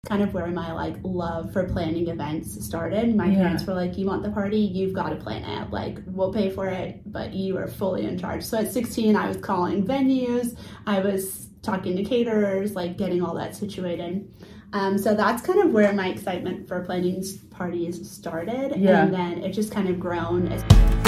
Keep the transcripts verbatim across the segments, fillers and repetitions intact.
kind of where my like love for planning events started. My Yeah. parents were like, you want the party, you've got to plan it. Like, we'll pay for it, but you are fully in charge. So at sixteen, I was calling venues. I was talking to caterers, like getting all that situated. Um, so that's kind of where my excitement for planning parties started. Yeah. And then it just kind of grown. As-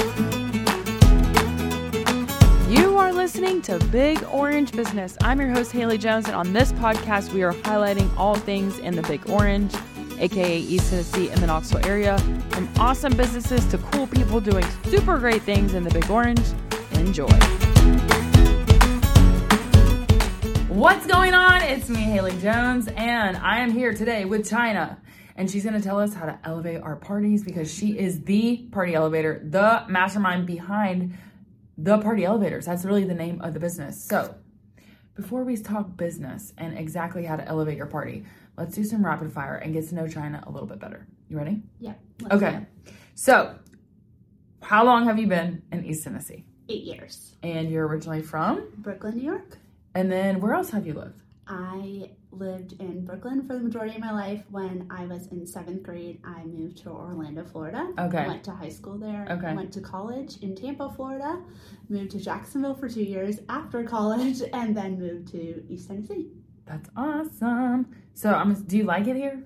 You are listening to Big Orange Business. I'm your host, Haley Jones, and on this podcast, we are highlighting all things in the Big Orange, aka East Tennessee and the Knoxville area, from awesome businesses to cool people doing super great things in the Big Orange. Enjoy. What's going on? It's me, Haley Jones, and I am here today with China. And she's going to tell us how to elevate our parties because she is the party elevator, the mastermind behind the Party Elevators. That's really the name of the business. So before we talk business and exactly how to elevate your party, let's do some rapid fire and get to know China a little bit better. You ready? yeah. Okay. So how long have you been in East Tennessee? Eight years. And you're originally from? Brooklyn, New York. And then where else have you lived? I lived in Brooklyn for the majority of my life. When I was in seventh grade, I moved to Orlando, Florida. Okay. Went to high school there. Okay. Went to college in Tampa, Florida. Moved to Jacksonville for two years after college, and then moved to East Tennessee. That's awesome. So I'm, do you like it here?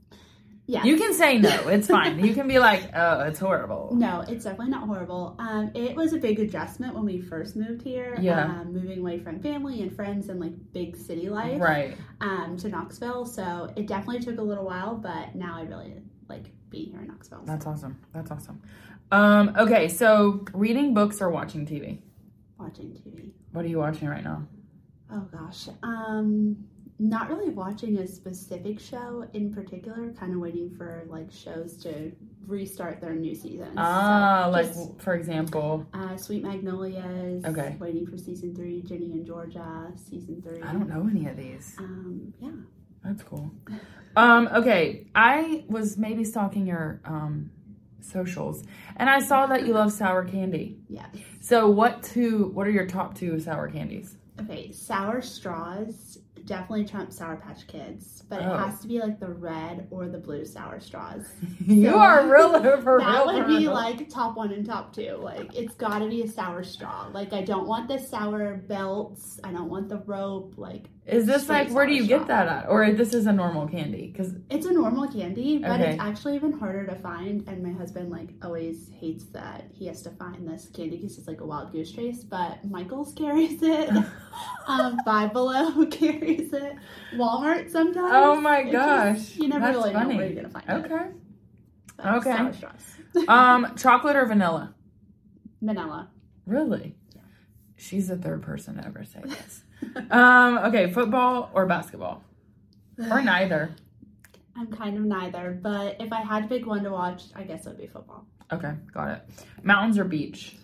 Yeah. You can say no. It's fine. You can be like, oh, it's horrible. No, it's definitely not horrible. Um, it was a big adjustment when we first moved here. Yeah. Um, moving away from family and friends and like big city life. Right. Um, to Knoxville. So it definitely took a little while, but now I really like being here in Knoxville. So. That's awesome. That's awesome. Um, okay, so reading books or watching T V? Watching T V. What are you watching right now? Oh gosh. Um, not really watching a specific show in particular, kind of waiting for like shows to restart their new seasons. Ah, So like just, for example, uh, Sweet Magnolias. Okay. Waiting for season three. Ginny and Georgia, season three. I don't know any of these. Um, yeah. That's cool. Um, okay, I was maybe stalking your um socials, and I saw that you love sour candy. Yes. So what two? What are your top two sour candies? Okay, sour straws definitely trump Sour Patch Kids, but it Oh. has to be like the red or the blue sour straws. You So, are real for That real. would for be real. like top one and top two. Like, it's got to be a sour straw. Like, I don't want the sour belts. I don't want the rope. Like, Is this straight like where do sour you straw. get that at, or this is a normal candy? Because It's a normal candy, but Okay. it's actually even harder to find. And my husband like always hates that he has to find this candy because it's like a wild goose chase. But Michael's carries it. um, Five Below carries it. Walmart sometimes. Oh my It gosh, just- you never that's really funny. know where you're gonna find it. Okay. But Okay. Sour straws. Um, chocolate or vanilla? Vanilla. Really? Yeah. She's the third person to ever say this. um, okay, football or basketball? Or neither. I'm kind of neither, but if I had to pick one to watch, I guess it would be football. Okay, got it. Mountains or beach?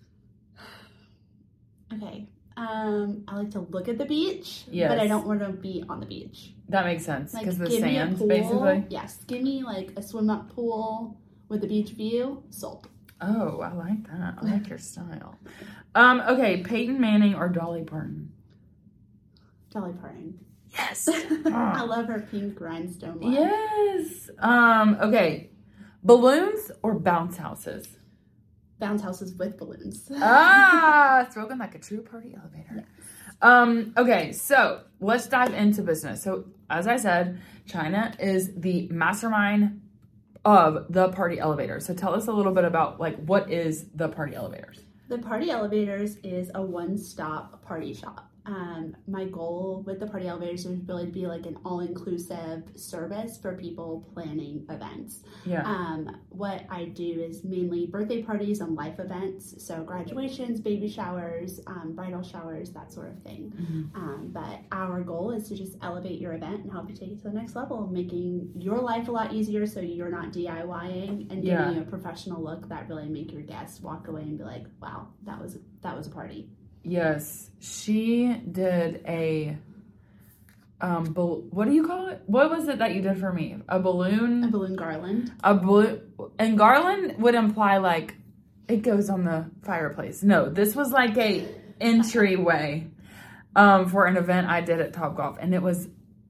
Okay. Um, I like to look at the beach, Yes. but I don't want to be on the beach. That makes sense Like, because the give me a sand, pool. basically. Yes, give me like a swim up pool with a beach view. Sold. Oh, I like that. I like your style. Um, okay, Peyton Manning or Dolly Parton? Dolly Parton. Yes. I love her pink rhinestone one. Yes. Um, okay, balloons or bounce houses? Bounce houses with balloons. Ah, spoken like a true party elevator. Um, okay, so let's dive into business. So as I said, China is the mastermind of the Party Elevator. So tell us a little bit about like what is the Party Elevators? The Party Elevators is a one-stop party shop. Um, my goal with the Party Elevators is really to be like an all-inclusive service for people planning events. Yeah. Um, what I do is mainly birthday parties and life events, so graduations, baby showers, um, bridal showers, that sort of thing. Mm-hmm. Um, but our goal is to just elevate your event and help you take it to the next level, making your life a lot easier so you're not DIYing and giving Yeah. you a professional look that really make your guests walk away and be like, wow, that was that was a party. Yes, she did a, um, bal- what do you call it? What was it that you did for me? A balloon? A balloon garland. A balloon, and garland would imply like it goes on the fireplace. No, this was like a entryway um, for an event I did at Topgolf, and it was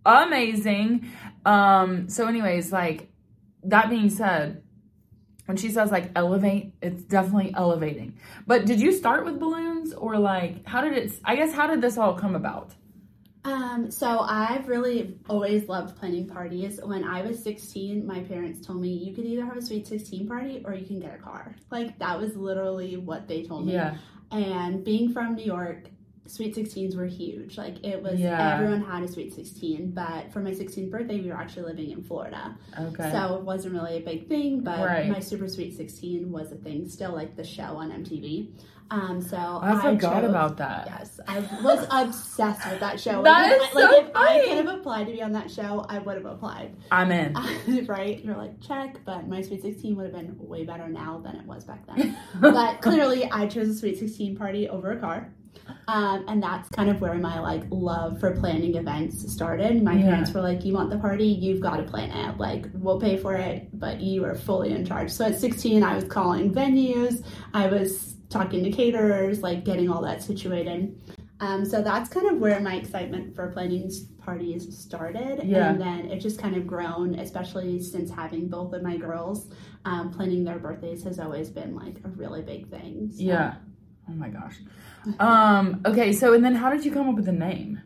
amazing. Um, so anyways, like, that being said, when she says like elevate, it's definitely elevating. But did you start with balloons, or like, how did it, I guess, how did this all come about? Um, so I've really always loved planning parties. When I was sixteen, my parents told me you could either have a sweet sixteen party or you can get a car. Like, that was literally what they told me. Yeah. And being from New York, sweet sixteens were huge. Like, it was, yeah. everyone had a sweet sixteen, but for my sixteenth birthday, we were actually living in Florida. Okay. So it wasn't really a big thing, but right. my super sweet sixteen was a thing, still like the show on M T V. Um, so I forgot I chose, about that. Yes, I was obsessed with that show. That like, is if, like, so if funny. I could have applied to be on that show, I would have applied. I'm in. Right? You're like, check, but my sweet sixteen would have been way better now than it was back then. But clearly, I chose a sweet sixteen party over a car. Um, and that's kind of where my like love for planning events started. My yeah. parents were like, you want the party, you've got to plan it. Like, we'll pay for it, but you are fully in charge. So at sixteen, I was calling venues. I was talking to caterers, like getting all that situated. Um, so that's kind of where my excitement for planning parties started. Yeah. And then it just kind of grown, especially since having both of my girls. Um, planning their birthdays has always been like a really big thing. So. Yeah. Oh my gosh. Um, okay, so and then how did you come up with the name?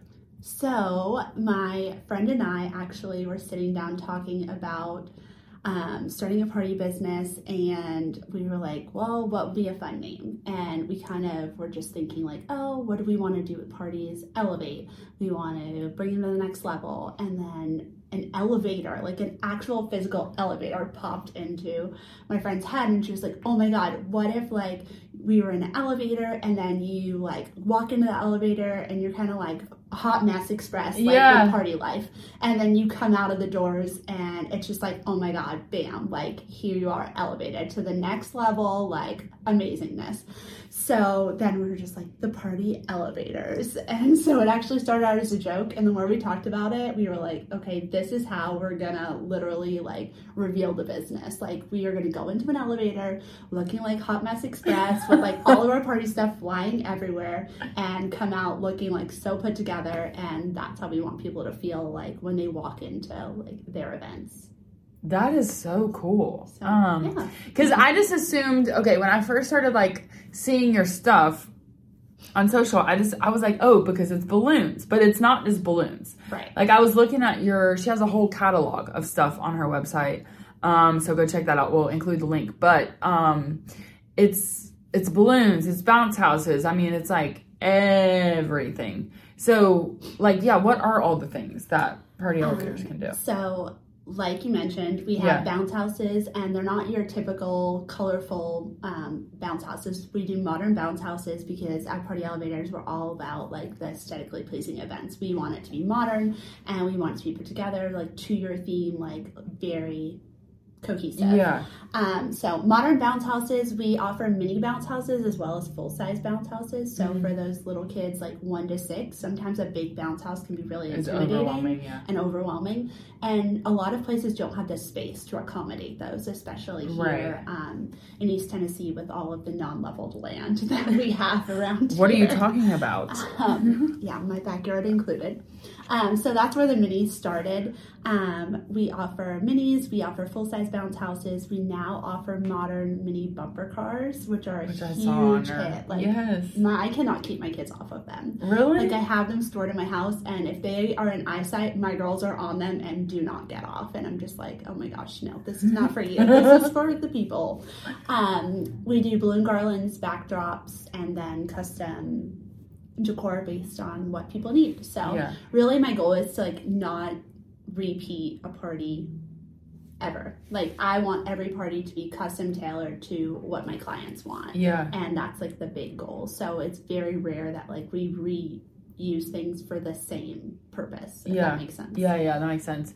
So my friend and I actually were sitting down talking about um, starting a party business, and we were like, well, what would be a fun name? And we kind of were just thinking like, oh, what do we want to do with parties? Elevate. We want to bring them to the next level. And then an elevator, like an actual physical elevator, popped into my friend's head, and she was like, oh my God, what if like we were in an elevator and then you like walk into the elevator and you're kind of like Hot Mess Express, like yeah. with party life, and then you come out of the doors and it's just like, oh my God, bam, like here you are elevated to the next level, like amazingness. So then we were just like, the party elevators. And so it actually started out as a joke, and the more we talked about it, we were like, okay, this is how we're gonna literally like reveal the business. Like, we are gonna go into an elevator looking like Hot Mess Express with like all of our party stuff flying everywhere, and come out looking like so put together. And that's how we want people to feel like when they walk into like their events. That is so cool. So, um, yeah. Because I just assumed, okay, when I first started like seeing your stuff on social, I just, I was like, oh, because it's balloons, but it's not just balloons. Right. Like, I was looking at your, she has a whole catalog of stuff on her website. Um, so go check that out. We'll include the link, but, um, it's, it's balloons, it's bounce houses. I mean, it's like everything. So like, yeah, what are all the things that party elevators um, can do? So like you mentioned, we have yeah. bounce houses, and they're not your typical colorful um, bounce houses. We do modern bounce houses because at Party Elevators, we're all about like the aesthetically pleasing events. We want it to be modern, and we want it to be put together like to your theme, like very cohesive. Yeah. Um, so modern bounce houses, we offer mini bounce houses as well as full-size bounce houses. So mm-hmm. for those little kids like one to six, sometimes a big bounce house can be really it's intimidating overwhelming, yeah. and overwhelming. And a lot of places don't have the space to accommodate those, especially here right. um, in East Tennessee with all of the non-leveled land that we have around What here. are you talking about? Um, yeah, my backyard included. Um, so that's where the minis started. Um, we offer minis, we offer full-size bounce houses. We now offer modern mini bumper cars, which are a which huge hit. Like, yes. my, I cannot keep my kids off of them. Really? Like, I have them stored in my house, and if they are in eyesight, my girls are on them and do not get off. And I'm just like, oh my gosh, no, this is not for you. This is for the people. Um, we do balloon garlands, backdrops, and then custom decor based on what people need. So yeah. really my goal is to like not repeat a party ever. Like, I want every party to be custom tailored to what my clients want. Yeah. And that's like the big goal. So it's very rare that like we reuse things for the same purpose. If yeah. that makes sense. Yeah, yeah, that makes sense.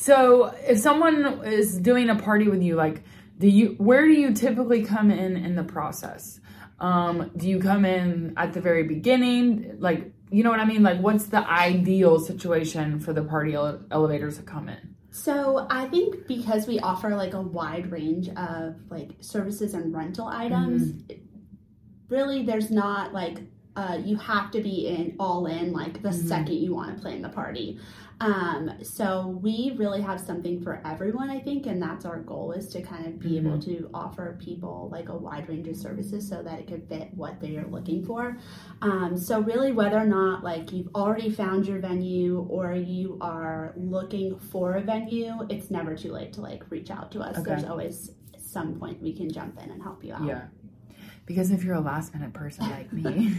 So if someone is doing a party with you, like, do you, where do you typically come in in the process? Um, do you come in at the very beginning? Like, you know what I mean? Like, what's the ideal situation for the party ele- elevators to come in? So I think because we offer like a wide range of like services and rental items, mm-hmm. really there's not like uh, you have to be in all in like the Mm-hmm. second you want to plan the party. Um, so we really have something for everyone, I think, and that's our goal, is to kind of be Mm-hmm. able to offer people like a wide range of services so that it could fit what they are looking for. Um, so really, whether or not like you've already found your venue or you are looking for a venue, it's never too late to like reach out to us. Okay. There's always some point we can jump in and help you out. Yeah. Because if you're a last minute person like me,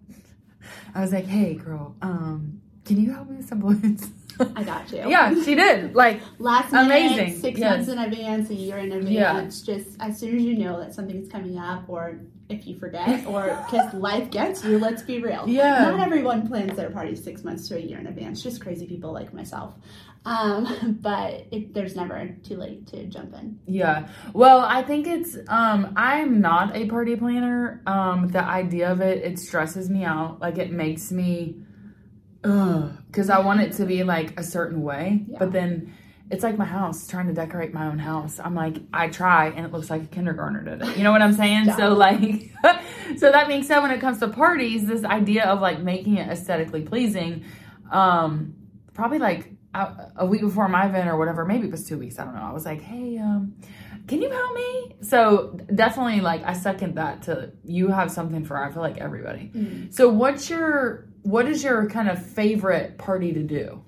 I was like, hey girl, um, can you help me with some balloons? I got you. Yeah, she did. Like, Last minute, amazing. six Yes. months in advance, a year in advance. Just as soon as you know that something's coming up, or if you forget, or because life gets you, let's be real. Yeah. Not everyone plans their party six months to a year in advance. Just crazy people like myself. Um, but it, there's never too late to jump in. yeah. Well, I think it's, um, I'm not a party planner. Um, the idea of it, it stresses me out. Like, it makes me, ugh, because I want it to be like a certain way. Yeah. But then it's like my house, trying to decorate my own house. I'm like, I try and it looks like a kindergartner did it. You know what I'm saying? Yeah. So like, so that being said, when it comes to parties, this idea of like making it aesthetically pleasing, um, probably like a, a week before my event or whatever, maybe it was two weeks. I don't know. I was like, hey, um, can you help me? So definitely like, I second that to you have something for, I feel like everybody. Mm-hmm. So what's your, what is your kind of favorite party to do?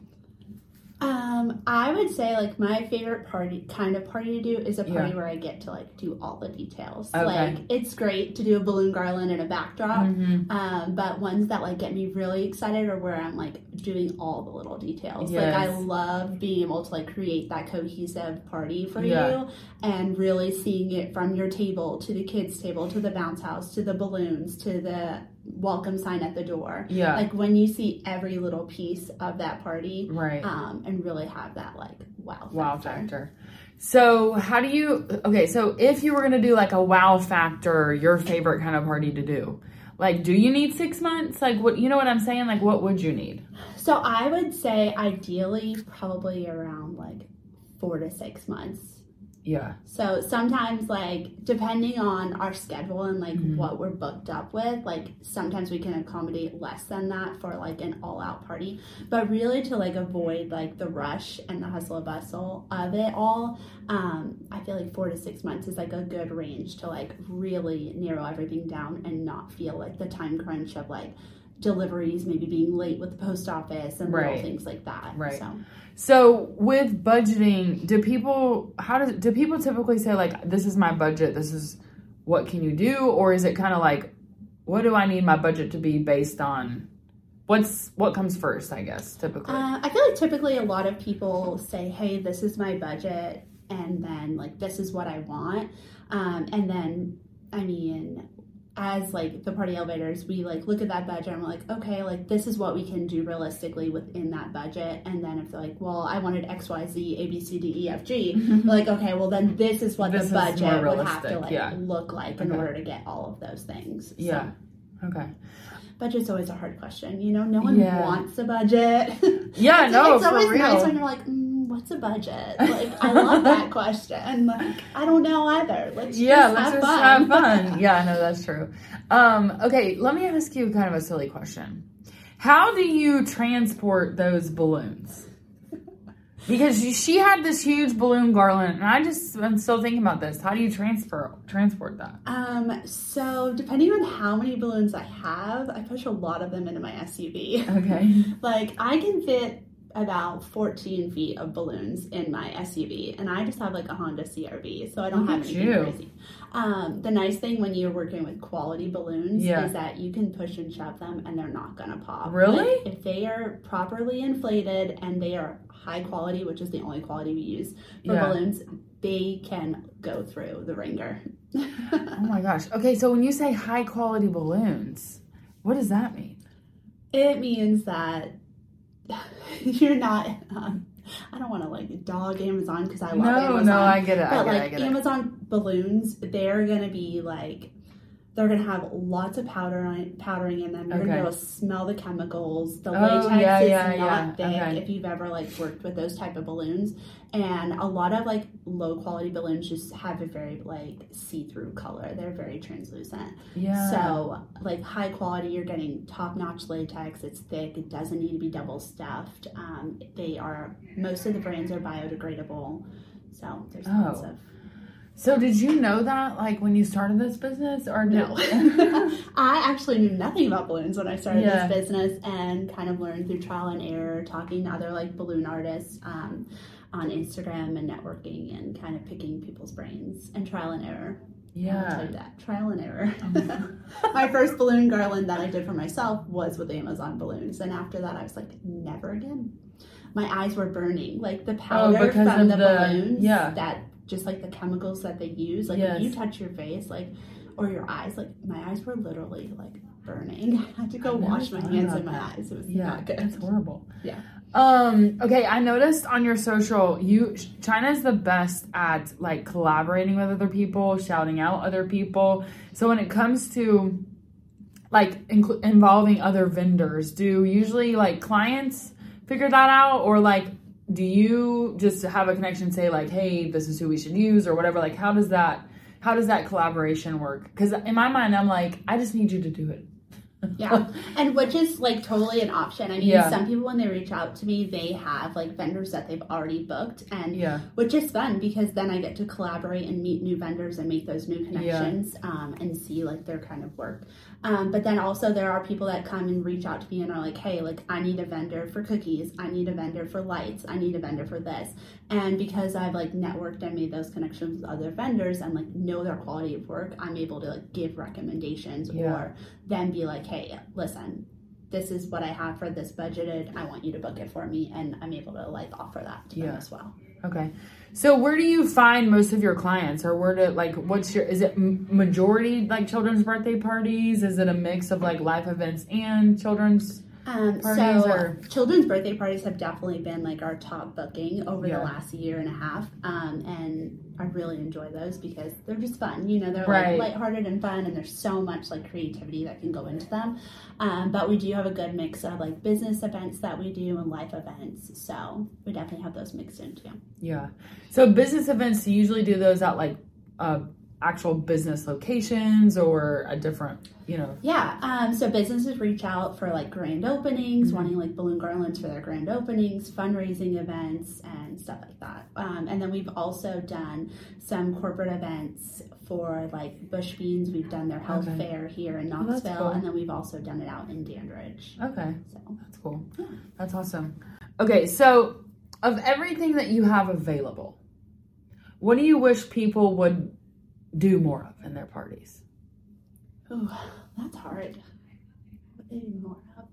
Um, I would say like my favorite party kind of party to do is a party Yeah. where I get to like do all the details. Okay. Like it's great to do a balloon garland and a backdrop, Mhm. um, but ones that like get me really excited are where I'm like doing all the little details. Like I Yes. love being able to like create that cohesive party for Yeah. you, and really seeing it from your table to the kids' table to the bounce house to the balloons to the welcome sign at the door. Yeah. Like when you see every little piece of that party, Right. um, and really have that like wow factor. Wow factor. So how do you, okay, so if you were going to do like a wow factor, your favorite kind of party to do, like, do you need six months? Like what, you know what I'm saying? Like what would you need? So I would say ideally probably around like four to six months. Yeah. So sometimes like depending on our schedule and like Mhm. what we're booked up with, like sometimes we can accommodate less than that for like an all out party. But really to like avoid like the rush and the hustle and bustle of it all, um, I feel like four to six months is like a good range to like really narrow everything down and not feel like the time crunch of like deliveries maybe being late with the post office and Right. little things like that. Right. So So with budgeting, do people, how does, do people typically say like, this is my budget, this is what can you do? Or is it kind of like, what do I need my budget to be based on? What's, what comes first, I guess, typically? Uh, I feel like typically a lot of people say, hey, this is my budget, and then like this is what I want. Um, and then, I mean, as like the party elevators, we like look at that budget and we're like, okay, like this is what we can do realistically within that budget. And then if they're like, well, I wanted X, Y, Z, A, B, C, D, E, F, G, we're like, okay, well then this is what This is the more budget would have to realistic, like yeah. look like in Okay. order to get all of those things. So, Yeah. Okay. budget's always a hard question. You know, no one Yeah. wants a budget. Yeah, it's, no, it's for always real. nice when you're like, mm, what's a budget? Like, I love that question. Like, I don't know either. Let's Yeah, just let's have just fun. have fun. Yeah, no, that's true. Um, okay, let me ask you kind of a silly question. How do you transport those balloons? Because she- she had this huge balloon garland, and I just, I'm still thinking about this. How do you transfer transport that? Um, so depending on how many balloons I have, I push a lot of them into my S U V. Okay. Like, I can fit about fourteen feet of balloons in my S U V, and I just have like a Honda C R V, so I don't Look have at anything you. crazy. Um, the nice thing when you're working with quality balloons Yeah. is that you can push and shove them and they're not gonna pop. Really? Like, if they are properly inflated and they are high quality, which is the only quality we use for Yeah. balloons, they can go through the ringer. Oh my gosh. Okay, so when you say high quality balloons, what does that mean? It means that you're not, um, I don't want to like dog Amazon because I love No, Amazon. no, I get it. I But get it. I like get it. Amazon balloons, they're going to be like they're going to have lots of powder on, powdering in them. You're Okay. going to be able to smell the chemicals. The Oh, latex yeah, is yeah, not yeah. thick Okay. if you've ever like worked with those type of balloons. And a lot of like low quality balloons just have a very like see-through color. They're very translucent. Yeah. So like high quality, you're getting top-notch latex. It's thick. It doesn't need to be double stuffed. Um, they are, most of the brands are biodegradable. So there's lots Oh. of. So did you know that, like, when you started this business, or did... No. I actually knew nothing about balloons when I started Yeah. this business, and kind of learned through trial and error, talking to other like balloon artists um, on Instagram and networking, and kind of picking people's brains and trial and error. I'll Yeah. tell you that, trial and error. My first balloon garland that I did for myself was with Amazon balloons, and after that I was like, never again. My eyes were burning, like the powder because from of the, the- balloons. yeah. That just like the chemicals that they use. Like Yes. if you touch your face, like or your eyes, like my eyes were literally like burning. I had to go I've never wash my thought hands about and my that. eyes. It was Yeah, not good. that's horrible. Yeah. Um, okay, I noticed on your social, you China's the best at like collaborating with other people, shouting out other people. So when it comes to like inc- involving other vendors, do usually like clients figure that out, or like do you just have a connection, say like, hey, this is who we should use or whatever? Like, how does that how does that collaboration work? Because in my mind, I'm like, I just need you to do it. Yeah, and which is like totally an option. I mean, Yeah. some people when they reach out to me, they have like vendors that they've already booked, and Yeah. which is fun because then I get to collaborate and meet new vendors and make those new connections um, and see like their kind of work. Um, but then also there are people that come and reach out to me and are like, hey, like I need a vendor for cookies, I need a vendor for lights, I need a vendor for this. And because I've like networked and made those connections with other vendors and like know their quality of work, I'm able to like give recommendations Yeah. or then be like, hey, listen, this is what I have for this budgeted. I want you to book it for me, and I'm able to like offer that to them Yeah. as well. Okay. So where do you find most of your clients, or where do like what's your is it m- majority like children's birthday parties? Is it a mix of like life events and children's? Um, Parties so or- children's birthday parties have definitely been like our top booking over Yeah. the last year and a half. Um, and I really enjoy those because they're just fun. You know, they're Right. like lighthearted and fun, and there's so much like creativity that can go into them. Um, but we do have a good mix of like business events that we do and life events. So we definitely have those mixed in too. Yeah. So business events, you usually do those at like uh, actual business locations or a different, you know. Yeah, um, so businesses reach out for like grand openings, Mm-hmm. wanting like balloon garlands for their grand openings, fundraising events, and stuff like that. Um, and then we've also done some corporate events for like Bush Beans. We've done their health Okay. fair here in Oh, that's Knoxville, cool. and then we've also done it out in Dandridge. Okay. So That's cool. That's awesome. Okay, so of everything that you have available, what do you wish people would do more of in their parties? Ooh, that's hard. What they do more of?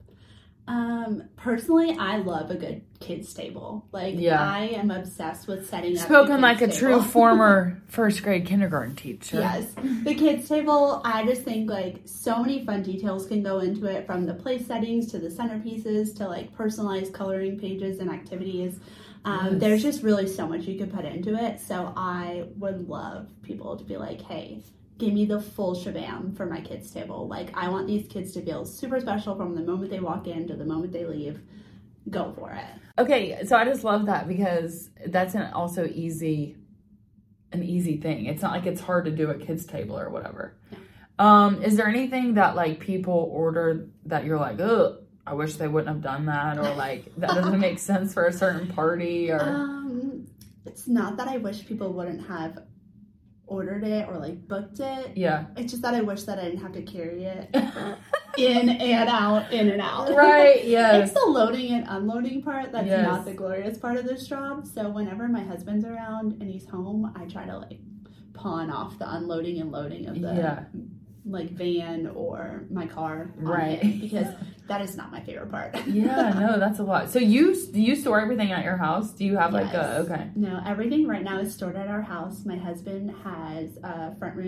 Um, personally, I love a good kids table. Like, Yeah. I am obsessed with setting up. the Spoken kids' like a table. true former first grade kindergarten teacher. Yes, the kids table. I just think like so many fun details can go into it, from the place settings to the centerpieces to like personalized coloring pages and activities. Um, Yes. There's just really so much you could put into it. So I would love people to be like, hey, give me the full shabam for my kids table. Like, I want these kids to feel super special from the moment they walk in to the moment they leave. Go for it. Okay, so I just love that because that's an also easy, an easy thing. It's not like it's hard to do a kids table or whatever. Yeah. Um, is there anything that like people order that you're like, ugh, I wish they wouldn't have done that, or like that doesn't make sense for a certain party, or Um, it's not that I wish people wouldn't have ordered it or like booked it. yeah, It's just that I wish that I didn't have to carry it in and out, in and out. right? Yes. It's the loading and unloading part that's Yes. not the glorious part of this job. So whenever my husband's around and he's home, I try to like pawn off the unloading and loading of the Yeah. like van or my car on Right. it, because that is not my favorite part. Yeah, no, that's a lot. So you do you store everything at your house? Do you have like a Yes. okay? No, everything right now is stored at our house. My husband has a front room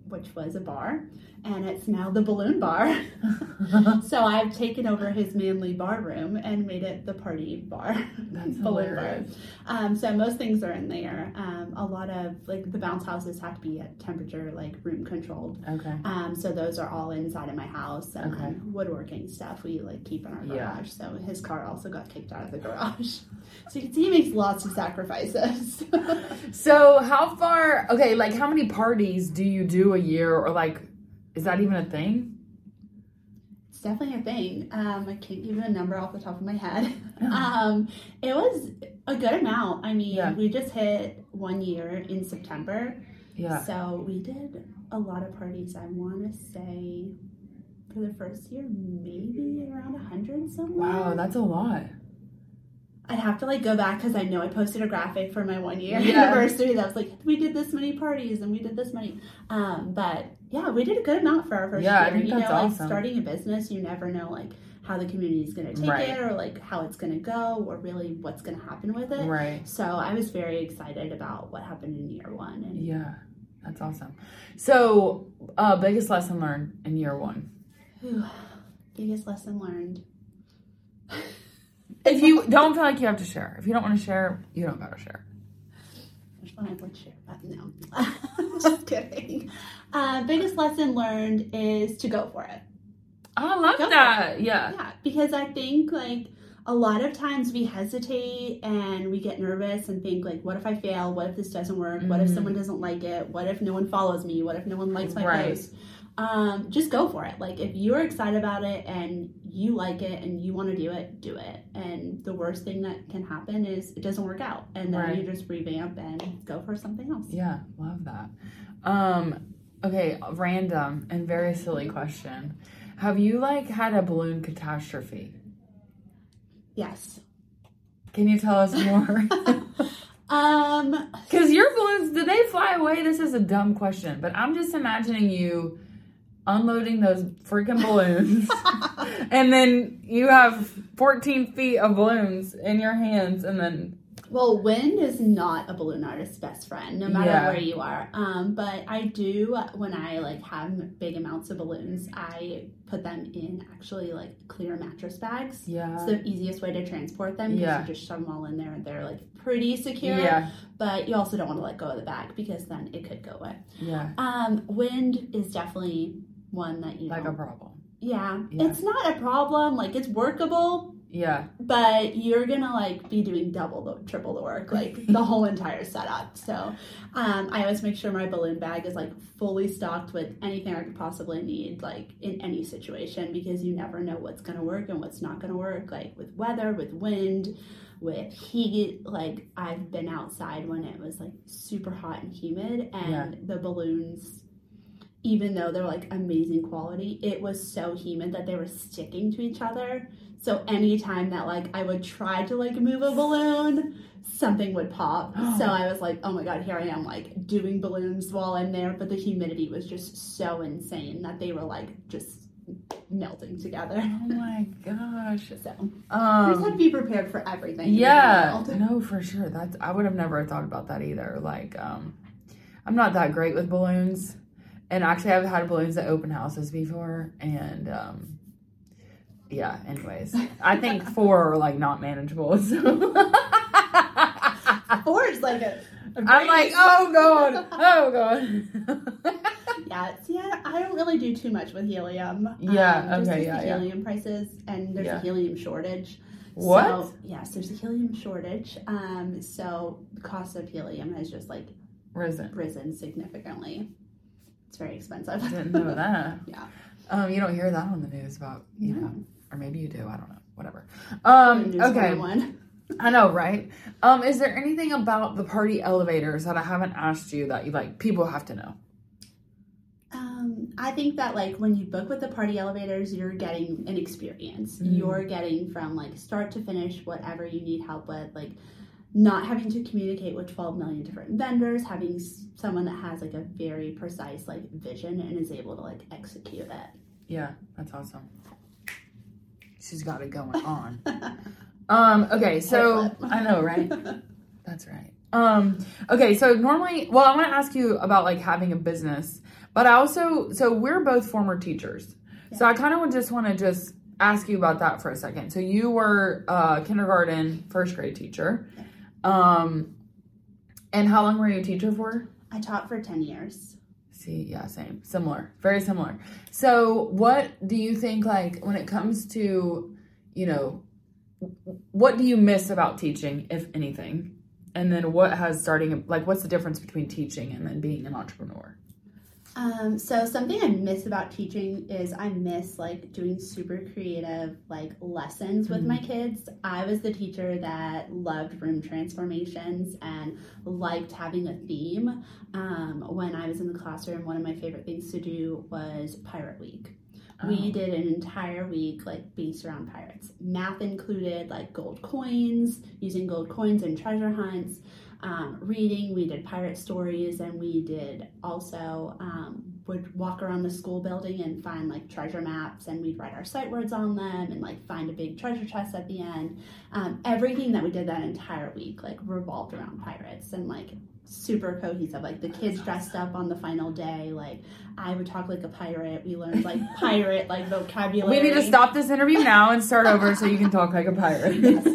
which was a bar, and it's now the Balloon Bar. So I've taken over his manly bar room and made it the party bar. That's Balloon hilarious. Bar. Um, so most things are in there. Um, a lot of like the bounce houses have to be at temperature, like room controlled. Okay. Um, so those are all inside of my house. And Okay. then woodworking stuff we like keep in our garage. Yeah. So his car also got kicked out of the garage. So you can see he makes lots of sacrifices. So how far, okay, like how many parties do you do a year, or like, is that even a thing? It's definitely a thing. Um, I can't give you a number off the top of my head. um, it was a good amount. I mean, Yeah. we just hit one year in September. Yeah. So we did a lot of parties. I want to say for the first year, maybe around a hundred somewhere. Wow, that's a lot. I'd have to like go back because I know I posted a graphic for my one year Yeah. anniversary that was like, we did this many parties and we did this many. Um, but yeah, we did a good amount for our first Yeah, I year. think you know, that's like awesome. starting a business, you never know like how the community is going to take Right. it, or like how it's going to go, or really what's going to happen with it. Right. So I was very excited about what happened in year one. And Yeah, that's awesome. So, uh, biggest lesson learned in year one? whew, biggest lesson learned. If you don't feel like you have to share, if you don't want to share, you don't gotta share. Which one I would share, but no. Just kidding. Uh, biggest lesson learned is to go for it. I love Go for that. Yeah. Yeah, because I think like a lot of times we hesitate and we get nervous and think like, what if I fail? What if this doesn't work? What if Mhm. someone doesn't like it? What if no one follows me? What if no one likes my Right. post? Um, just go for it. Like if you're excited about it and you like it and you want to do it, do it. And the worst thing that can happen is it doesn't work out, and then Right. you just revamp and go for something else. Yeah, love that. Um, okay, random and very silly question. Have you like had a balloon catastrophe? Yes. Can you tell us more? Um, Because your balloons, did they fly away? This is a dumb question, but I'm just imagining you unloading those freaking balloons, and then you have fourteen feet of balloons in your hands, and then well, wind is not a balloon artist's best friend, no matter Yeah. where you are. Um, but I do, when I like have big amounts of balloons, I put them in actually like clear mattress bags. yeah, It's the easiest way to transport them because Yeah. you just shove them all in there and they're like pretty secure. yeah, But you also don't want to let go of the bag because then it could go away. yeah, Um, wind is definitely one that you like know. a problem. Yeah, Yeah. it's not a problem. Like it's workable. Yeah, But you're gonna like be doing double the triple the work, like the whole entire setup. So um, I always make sure my balloon bag is like fully stocked with anything I could possibly need, like in any situation, because you never know what's gonna work and what's not gonna work, like with weather, with wind, with heat. Like I've been outside when it was like super hot and humid, and Yeah. the balloons, even though they're like amazing quality, it was so humid that they were sticking to each other. So anytime that like I would try to like move a balloon, something would pop. So I was like, oh my god, here I am like doing balloons while I'm there, but the humidity was just so insane that they were like just melting together. oh my gosh. So you just Um, have to be prepared for everything. in the yeah, world. no, for sure. That's I would have never thought about that either. Like, um, I'm not that great with balloons, and actually, I've had balloons at open houses before, and um. Yeah, anyways. I think four are like not manageable. So. Four is like a, a I'm like, great- oh god, oh god. Yeah, see, I, I don't really do too much with helium. Yeah, um, just okay, with yeah, the yeah. helium prices, and there's Yeah. a helium shortage. What? So, yes, there's a helium shortage. Um, so the cost of helium has just like Risen. risen significantly. It's very expensive. Didn't know that. Yeah. Um, you don't hear that on the news about, you No. know, or maybe you do. I don't know. Whatever. Um, News okay. one oh one. I know, right? Um, is there anything about the party elevators that I haven't asked you that you like people have to know? Um, I think that like when you book with the party elevators, you're getting an experience. Mm. You're getting from like start to finish whatever you need help with, like not having to communicate with twelve million different vendors, having s- someone that has like a very precise like vision and is able to like execute it. Yeah, that's awesome. She's got it going on. um, okay, so Head flip. I know, right? That's right. Um, okay, so normally, well, I want to ask you about like having a business, But I also, so we're both former teachers. Yeah. So I kind of just want to just ask you about that for a second. So you were a kindergarten, first grade teacher. Yeah. Um, and how long were you a teacher for? I taught for ten years. See, yeah, same. Similar. Very similar. So what do you think, like, when it comes to, you know, what do you miss about teaching, if anything? And then what has starting, like, what's the difference between teaching and then being an entrepreneur? Um, so something I miss about teaching is I miss like doing super creative like lessons with mm-hmm. my kids. I was the teacher that loved room transformations and liked having a theme. Um, when I was in the classroom, one of my favorite things to do was Pirate Week. Oh. We did an entire week like based around pirates. Math included like gold coins, using gold coins and treasure hunts. Um, reading, we did pirate stories, and we did also um, would walk around the school building and find like treasure maps, and we'd write our sight words on them and like find a big treasure chest at the end. Um, everything that we did that entire week like revolved around pirates and like super cohesive. Like the kids dressed up on the final day. Like I would talk like a pirate. We learned like pirate like vocabulary. We need to stop this interview now and start over so you can talk like a pirate. Yes.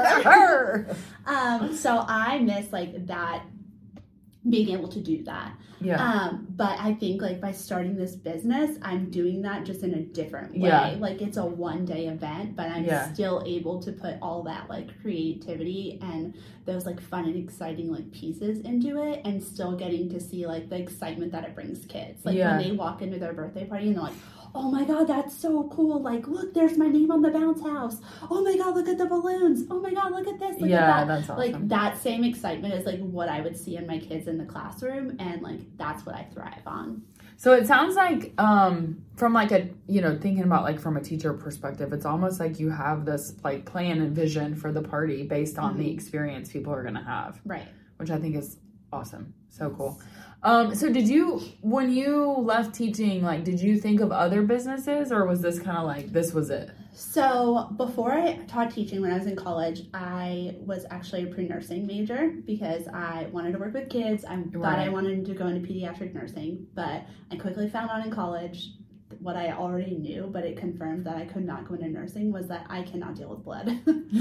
Arr. um, so I miss like that, being able to do that. Yeah. Um, but I think like by starting this business, I'm doing that just in a different way. Yeah. Like it's a one day event, but I'm yeah. still able to put all that like creativity and those like fun and exciting like pieces into it, and still getting to see like the excitement that it brings kids. Like yeah. when they walk into their birthday party and they're like, oh my God, that's so cool. Like, look, there's my name on the bounce house. Oh my God, look at the balloons. Oh my God, look at this. Look yeah, at that. That's awesome. Like that same excitement is like what I would see in my kids in the classroom. And like, that's what I thrive on. So it sounds like um, from like a, you know, thinking about like from a teacher perspective, it's almost like you have this like plan and vision for the party based on mm-hmm. the experience people are going to have. Right. Which I think is awesome. So cool. Um, so did you, when you left teaching, like, did you think of other businesses, or was this kind of like, this was it? So before I taught teaching, when I was in college, I was actually a pre-nursing major because I wanted to work with kids. I right. thought I wanted to go into pediatric nursing, but I quickly found out in college what I already knew, but it confirmed that I could not go into nursing, was that I cannot deal with blood.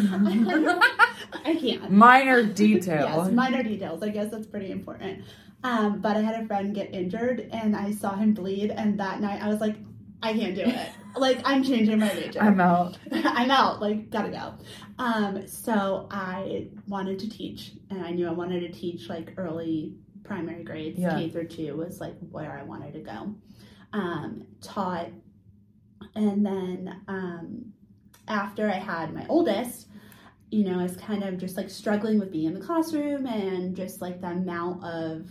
I can't. Minor detail. Yes, minor details. I guess that's pretty important. Um, but I had a friend get injured, and I saw him bleed, and that night I was like, I can't do it. Like, I'm changing my major. I'm out. I'm out. Like, gotta go. Um, so I wanted to teach, and I knew I wanted to teach, like, early primary grades. Yeah. K through two was, like, where I wanted to go. Um, taught, and then um, after I had my oldest, you know, I was kind of just, like, struggling with being in the classroom and just, like, the amount of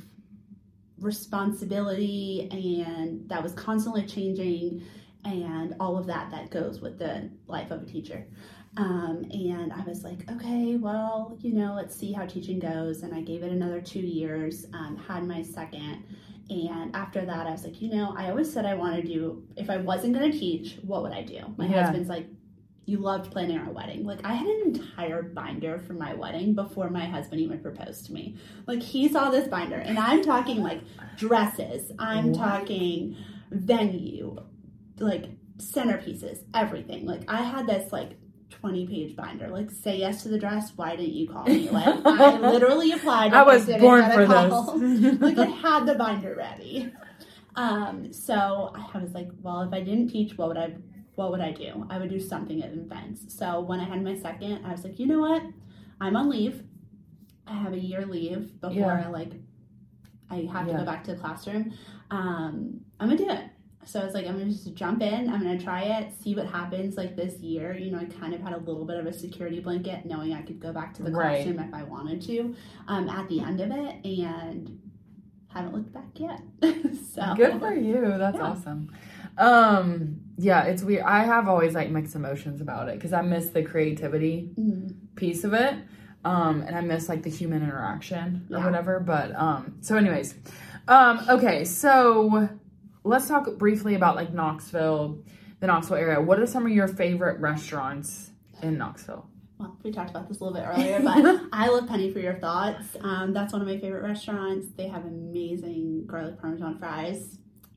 responsibility and that was constantly changing and all of that that goes with the life of a teacher. Um, and I was like, okay, well, you know, let's see how teaching goes. And I gave it another two years, um, had my second. And after that, I was like, you know, I always said I wanted to do, if I wasn't going to teach, what would I do? My yeah. husband's like, you loved planning our wedding. Like, I had an entire binder for my wedding before my husband even proposed to me. Like, he saw this binder, and I'm talking, like, dresses. I'm what? talking venue, like, centerpieces, everything. Like, I had this, like, twenty-page binder. Like, say yes to the dress, why didn't you call me? Like, I literally applied. I was born for this. Like, I had the binder ready. Um, so I was like, well, if I didn't teach, what would I What would I do? I would do something at events. So when I had my second, I was like, you know what? I'm on leave. I have a year leave before yeah. I like, I have to yeah. go back to the classroom. Um, I'm gonna do it. So I was like, I'm gonna just jump in. I'm gonna try it, see what happens like this year. You know, I kind of had a little bit of a security blanket, knowing I could go back to the right. classroom if I wanted to um, at the end of it, and haven't looked back yet. So good for you. That's yeah. awesome. Um, yeah, it's weird. I have always like mixed emotions about it because I miss the creativity mm-hmm. piece of it. Um, and I miss like the human interaction or yeah. whatever. But, um, so anyways, um, okay. So let's talk briefly about like Knoxville, the Knoxville area. What are some of your favorite restaurants in Knoxville? Well, we talked about this a little bit earlier, but I love Penny for Your Thoughts. Um, that's one of my favorite restaurants. They have amazing garlic parmesan fries.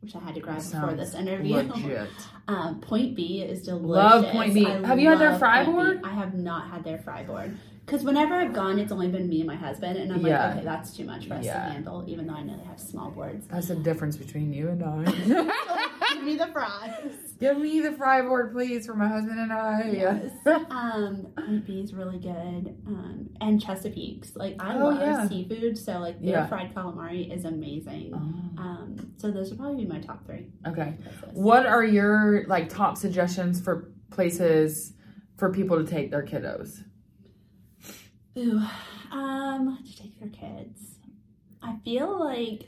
which I had to grab That before sounds this interview. Legit. um, Point B is delicious. Love Point B. I Have you had their love fry Point board? B. I have not had their fry board. Because whenever I've gone, it's only been me and my husband, and I'm Yeah. like, okay, that's too much for us Yeah. to handle, even though I know they have small boards. That's the difference between you and I. Give me the fries. Give me the fry board, please, for my husband and I. Yes. um, Point B is really good. Um, and Chesapeake's. Like, I Oh, love yeah. seafood, so, like, their Yeah. fried calamari is amazing. Oh. Um, so those would probably be my top three. Okay. places. What are your like top suggestions for places for people to take their kiddos? Ooh, um, to take their kids. I feel like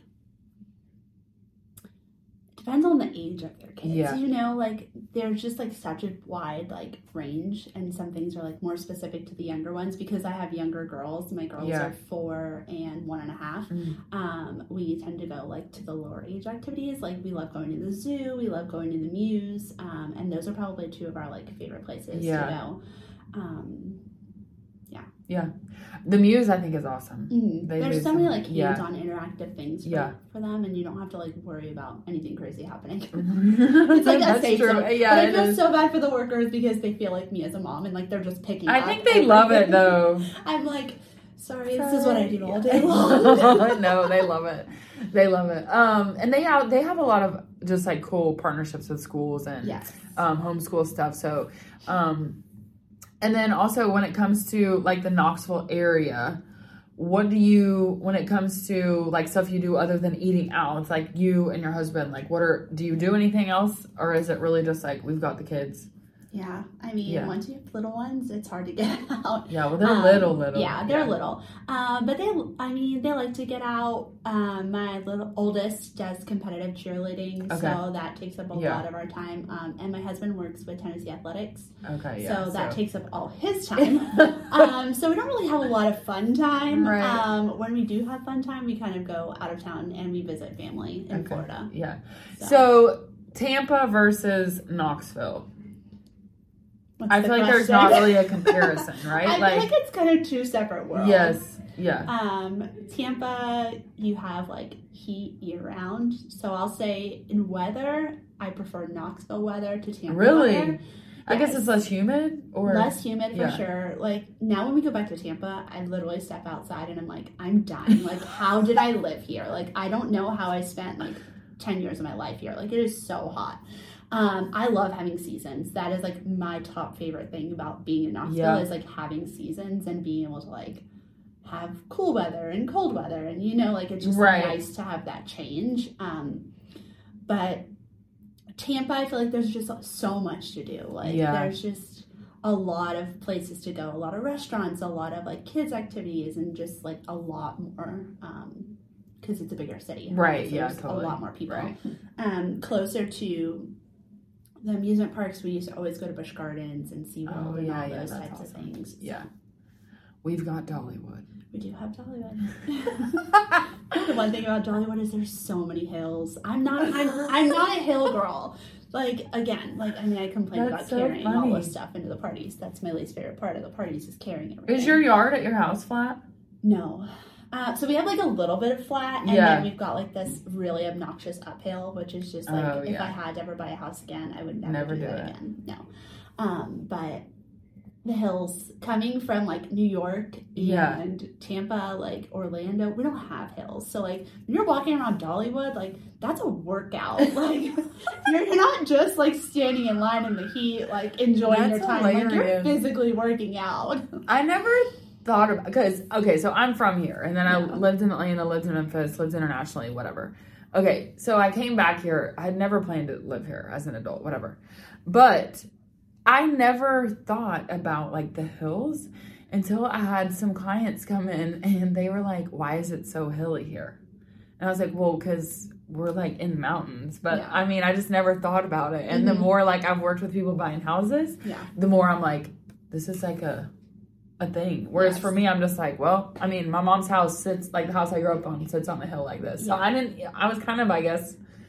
it depends on the age of their kids. Yeah. You know, like there's just like such a wide like range, and some things are like more specific to the younger ones because I have younger girls. My girls Yeah. are four and one and a half. Mm. Um, we tend to go like to the lower age activities. Like we love going to the zoo, we love going to the Muse, um, and those are probably two of our like favorite places Yeah. to go. Um, Yeah. The Muse, I think, is awesome. Mm-hmm. They There's do so many some- like yeah. hands-on interactive things for, Yeah. for them, and you don't have to like worry about anything crazy happening. it's It's like a That's safe true. zone. Yeah, but I it feel is. so bad for the workers because they feel like me as a mom, and like they're just picking. I up think they love it everything. though. I'm like, sorry, this is what I do all day long. No, they love it. They love it. Um, and they have they have a lot of just like cool partnerships with schools and Yes. um, homeschool stuff. So, um, and then also when it comes to like the Knoxville area, what do you when it comes to like stuff you do other than eating out? It's like you and your husband. Like, what are do you do anything else, or is it really just like we've got the kids? Yeah, I mean, Yeah. once you have little ones, it's hard to get out. Yeah, well, they're Um, little, little. Yeah, they're little. Um, but they, I mean, they like to get out. Um, my little oldest does competitive cheerleading, Okay. so that takes up a Yeah. lot of our time. Um, and my husband works with Tennessee Athletics, Okay, yeah. so that takes up all his time. um, so we don't really have a lot of fun time. Right. Um, when we do have fun time, we kind of go out of town and we visit family in Okay. Florida. Yeah. So- So Tampa versus Knoxville. What's I the feel like there's question? not really a comparison, right? I feel like it's kind of two separate worlds. yes, yeah, Um, Tampa, you have like heat year round. So I'll say in weather, I prefer Knoxville weather to Tampa really. weather. I guess Yes. it's less humid, or Less humid for yeah. sure. Like now when we go back to Tampa, I literally step outside and I'm like, I'm dying. Like, how did I live here? Like, I don't know how I spent like ten years of my life here. Like, it is so hot. Um, I love having seasons. That is like my top favorite thing about being in Knoxville Yeah. is like having seasons and being able to like have cool weather and cold weather, and you know, like it's just Right. nice to have that change. Um, but Tampa, I feel like there's just so much to do. Like Yeah. there's just a lot of places to go, a lot of restaurants, a lot of like kids activities, and just like a lot more um because it's a bigger city. Right, So yeah, there's totally. a lot more people. Right. Um, closer to the amusement parks, we used to always go to Busch Gardens and SeaWorld Oh, and yeah, all yeah, those that's types awesome. of things. Yeah, we've got Dollywood. We do have Dollywood. The one thing about Dollywood is there's so many hills. I'm not I'm I'm not a hill girl. Like again, like I mean I complain That's about so carrying all funny. this stuff into the parties. That's my least favorite part of the parties is carrying everything. Is your yard at your house flat? No. Uh, so we have like a little bit of flat, and Yeah. then we've got like this really obnoxious uphill, which is just like Oh, if yeah. I had to ever buy a house again, I would never, Never do, do that it. again. No. Um, but the hills coming from like New York and Yeah. Tampa, like Orlando, we don't have hills. So like when you're walking around Dollywood, like that's a workout. Like you're, you're not just like standing in line in the heat, like enjoying That's your time. Like you're hilarious. physically working out. I never thought about because okay, so I'm from here, and then I Yeah. lived in Atlanta, lived in Memphis, lived internationally, whatever. Okay, so I came back here. I had never planned to live here as an adult, whatever. But I never thought about like the hills until I had some clients come in and they were like, "Why is it so hilly here?" And I was like, "Well, because we're like in mountains." But Yeah. I mean, I just never thought about it. And the Mhm. more like I've worked with people buying houses, Yeah. the more I'm like, this is like a a thing. Whereas Yes. for me, I'm just like, well, I mean, my mom's house sits like the house I grew up on sits on the hill like this. So Yeah. I didn't. I was kind of, I guess,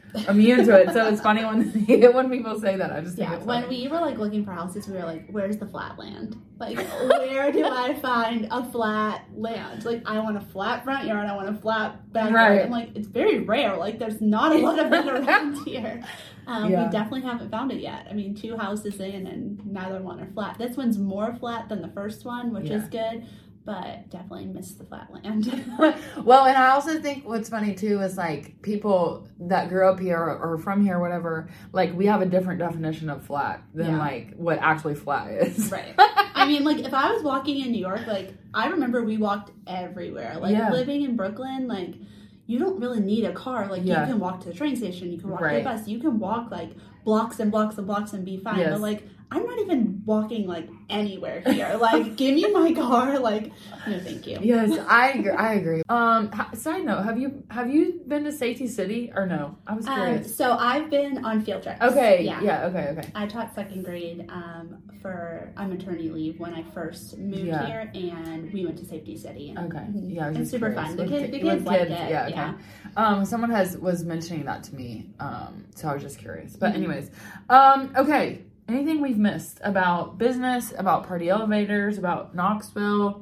immune to it. So it's funny when when people say that. I just think Yeah, it's when funny. we were like looking for houses, we were like, where's the flat land? Like, where do I find a flat land? Like, I want a flat front yard, I want a flat backyard. Right. I'm like, it's very rare. Like, there's not a lot of it around here. Um, Yeah. We definitely haven't found it yet. I mean, two houses in and neither one are flat. This one's more flat than the first one, which Yeah. is good, but definitely missed the flat land. Well, and I also think what's funny too is like people that grew up here or, or from here, whatever, like we have a different definition of flat than Yeah. like what actually flat is. Right. I mean, like, if I was walking in New York, like, I remember we walked everywhere. Like, Yeah. living in Brooklyn, like, you don't really need a car. Like, Yeah. you can walk to the train station, you can walk Right. to the bus, you can walk, like, blocks and blocks and blocks and be fine. Yes. But, like, I'm not even walking, like, anywhere here. Like, give me my car. Like, no, thank you. Yes, I agree. I agree. Um, h- side note: Have you have you been to Safety City or no? I was Um, curious. so, I've been on field trips. okay. Yeah. Yeah. Okay. Okay. I taught second grade um, for on maternity leave when I first moved Yeah. here, and we went to Safety City. And, Okay. mhm. Yeah, I was It's just super curious. fun. The, With kid, ki- the kids with like kids, it. Yeah. Okay. Yeah. Um, someone has was mentioning that to me. Um, so I was just curious. But Mhm. anyways, um, okay. Anything we've missed about business, about Party Elevators, about Knoxville?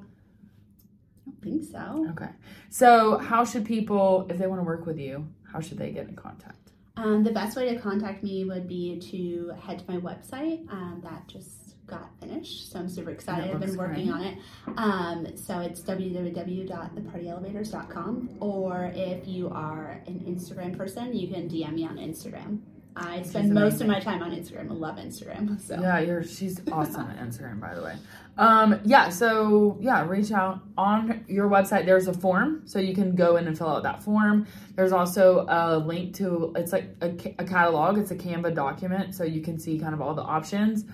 I don't think so. Okay. So how should people, if they want to work with you, how should they get in contact? Um, the best way to contact me would be to head to my website. Um, that just got finished, so I'm super excited. That I've been looks working great. on it. Um, so it's w w w dot the party elevators dot com, or if you are an Instagram person, you can D M me on Instagram. I spend most amazing. of my time on Instagram. I love Instagram. So Yeah, you're she's awesome at Instagram, by the way. Um, yeah, so yeah, reach out on your website. There's a form, so you can go in and fill out that form. There's also a link to it's like a, ca- a catalog. It's a Canva document, so you can see kind of all the options.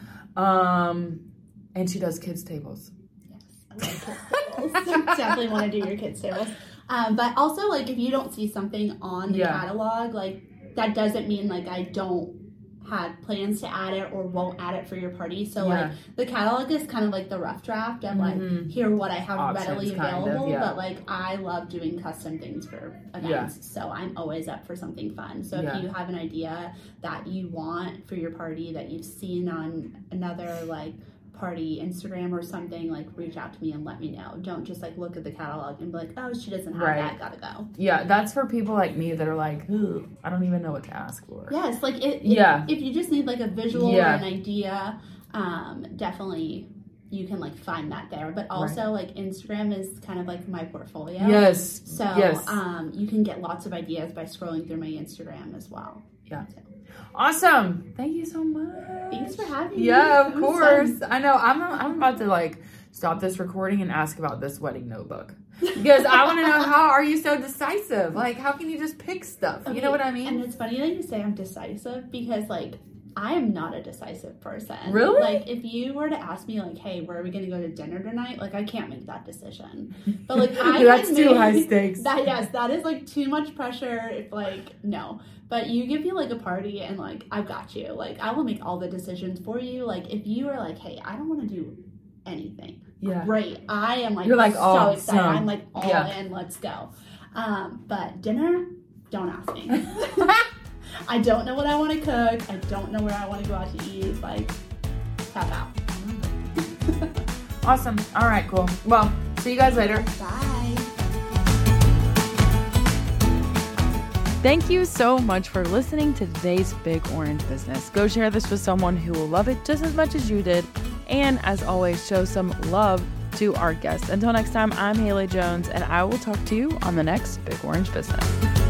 Um, and she does kids tables. yes, I love kids tables. Definitely want to do your kids tables. Um, but also, like, if you don't see something on the Yeah. catalog, like, that doesn't mean like I don't have plans to add it or won't add it for your party. So Yeah. like the catalog is kind of like the rough draft of like Mhm. here what I have Options, readily kind of, available. yeah. But like I love doing custom things for events, so I'm always up for something fun. So Yeah. if you have an idea that you want for your party that you've seen on another like party Instagram or something, like reach out to me and let me know. Don't just like look at the catalog and be like, oh, she doesn't have Right. that, gotta go. Yeah, that's for people like me that are like, "Ooh, I don't even know what to ask for." Yes, like it, it, Yeah. if you just need like a visual Yeah. or an idea, um, definitely you can like find that there. But also like Instagram is kind of like my portfolio. Yes. So yes. um, you can get lots of ideas by scrolling through my Instagram as well. Yeah. Awesome. Thank you so much. Thanks for having me. Yeah, It of was course. fun. I know. I'm I'm about to like stop this recording and ask about this wedding notebook because I want to know how are you so decisive? Like, how can you just pick stuff? You know what I And mean? it's funny that you say I'm decisive because like I am not a decisive person. Really? Like if you were to ask me like, hey, where are we gonna go to dinner tonight? Like I can't make that decision. But like I That's can too make- high stakes. That yes, that is like too much pressure. If like no. But you give me like a party and like I've got you. Like I will make all the decisions for you. Like if you are like, hey, I don't want to do anything. Yeah. Great. I am like You're like, so oh, excited. so- I'm like all yeah. in. Let's go. Um, but dinner, don't ask me. I don't know what I want to cook. I don't know where I want to go out to eat. Like, tap out. Awesome. All right, cool. Well, see you guys later. Bye. Thank you so much for listening to today's Big Orange Business. Go share this with someone who will love it just as much as you did. And as always, show some love to our guests. Until next time, I'm Haley Jones, and I will talk to you on the next Big Orange Business.